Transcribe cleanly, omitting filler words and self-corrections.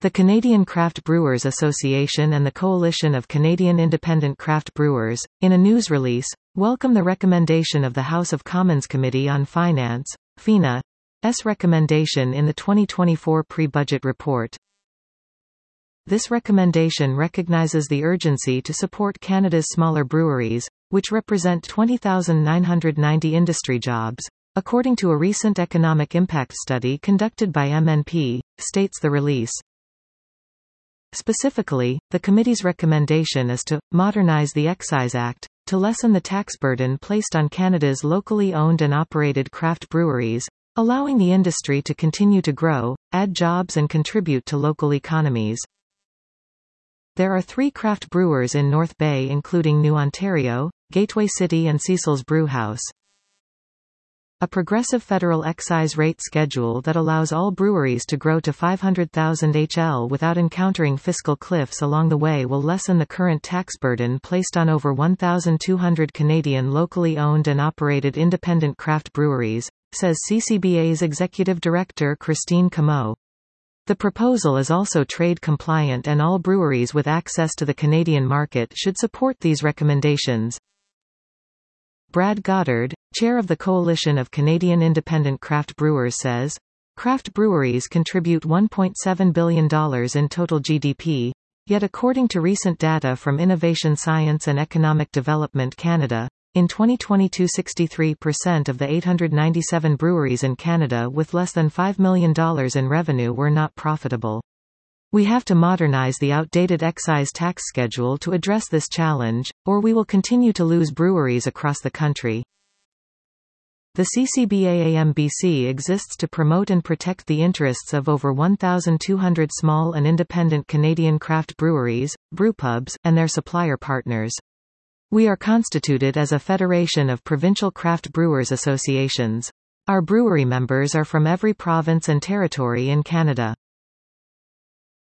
The Canadian Craft Brewers Association and the Coalition of Canadian Independent Craft Brewers, in a news release, welcome the recommendation of the House of Commons Committee on Finance, FINA's recommendation in the 2024 pre-budget report. This recommendation recognizes the urgency to support Canada's smaller breweries, which represent 20,990 industry jobs, according to a recent economic impact study conducted by MNP, states the release. Specifically, the committee's recommendation is to modernize the Excise Act, to lessen the tax burden placed on Canada's locally owned and operated craft breweries, allowing the industry to continue to grow, add jobs and contribute to local economies. There are 3 craft brewers in North Bay, including New Ontario, Gateway City and Cecil's Brewhouse. A progressive federal excise rate schedule that allows all breweries to grow to 500,000 HL without encountering fiscal cliffs along the way will lessen the current tax burden placed on over 1,200 Canadian locally owned and operated independent craft breweries, says CCBA's Executive Director Christine Comeau. The proposal is also trade compliant and all breweries with access to the Canadian market should support these recommendations. Brad Goddard, chair of the Coalition of Canadian Independent Craft Brewers says, craft breweries contribute $1.7 billion in total GDP, yet according to recent data from Innovation Science and Economic Development Canada, in 2022 63% of the 897 breweries in Canada with less than $5 million in revenue were not profitable. We have to modernize the outdated excise tax schedule to address this challenge, or we will continue to lose breweries across the country. The CCBA-AMBC exists to promote and protect the interests of over 1,200 small and independent Canadian craft breweries, brewpubs, and their supplier partners. We are constituted as a federation of provincial craft brewers associations. Our brewery members are from every province and territory in Canada.